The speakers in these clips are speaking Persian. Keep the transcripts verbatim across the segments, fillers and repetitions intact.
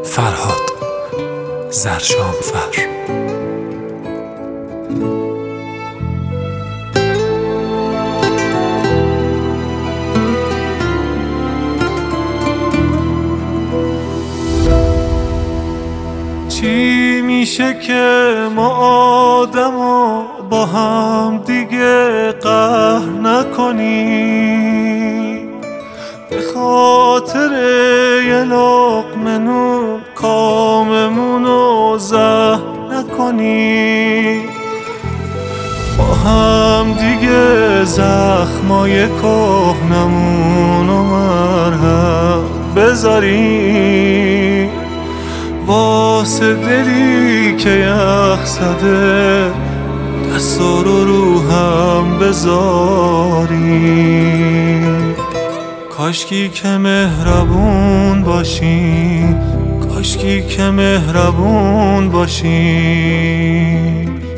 فرهاد زرشامفر. چی میشه که ما آدمو با هم دیگه قهر نکنیم، به خاطر یه لقمه نون کاممونو زهر نکنیم، با هم دیگه زخمای کهنمونو مرهم بذاریم، واسه دلی که یخ زده دستا رو رو هم بذاریم. کاشکی که مهربون باشیم، کاشکی که مهربون باشیم.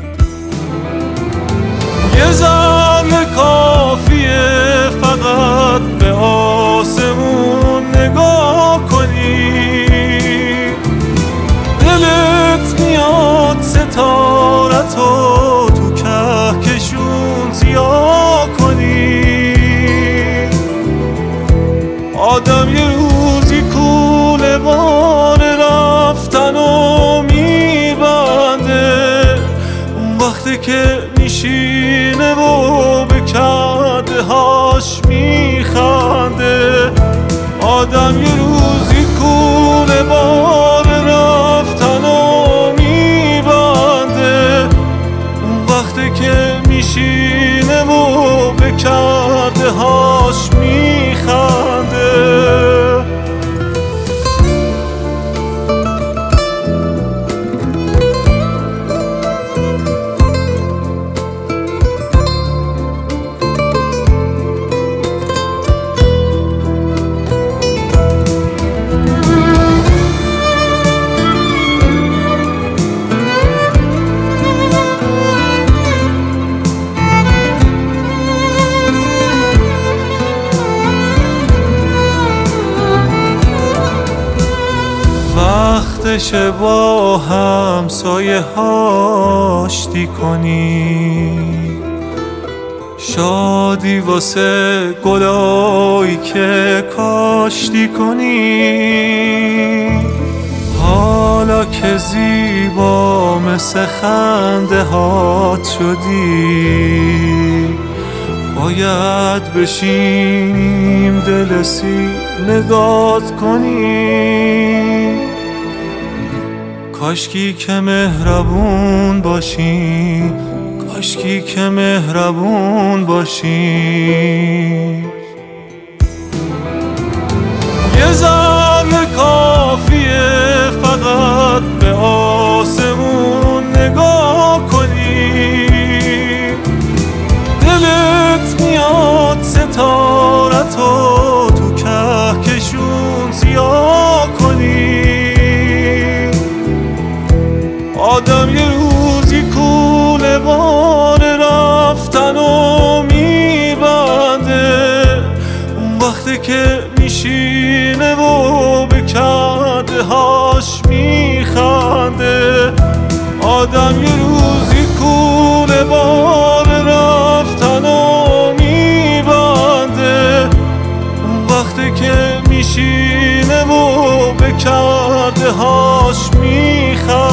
یه ذره کافیه فقط به آسمون نگاه کنی، دلت میاد ستارتو تو کهکشون ضیا کنی. آدم یه روزی کوله بار رفتن و میبنده، اون وقتی که میشینه و به کرده هاش میخنده. آدم یه روزی کوله بار رفتن و میبنده، اون وقتی که میشینه و به کرده هاش میخنده. وقتشه با همسایه آشتی کنی، شادی واسه گلایی که کاشتی کنی. حالا که زیبا مثل خنده هات شدی، باید بشینیم دل سی نگات کنی. کاشکی که مهربون باشی، کاشکی که مهربون باشی. یه ذره کافیه فقط به آسمون نگاه کنی، دلت میاد ستارتو تو کهکشون ضیا کنی. آدم یه روزی کوله بار رفتن و میبنده، اون وقتی که میشینه و به کرده هاش میخنده. آدم یه روزی کوله بار رفتن و میبنده، اون وقتی که میشینه و به کرده هاش میخنده.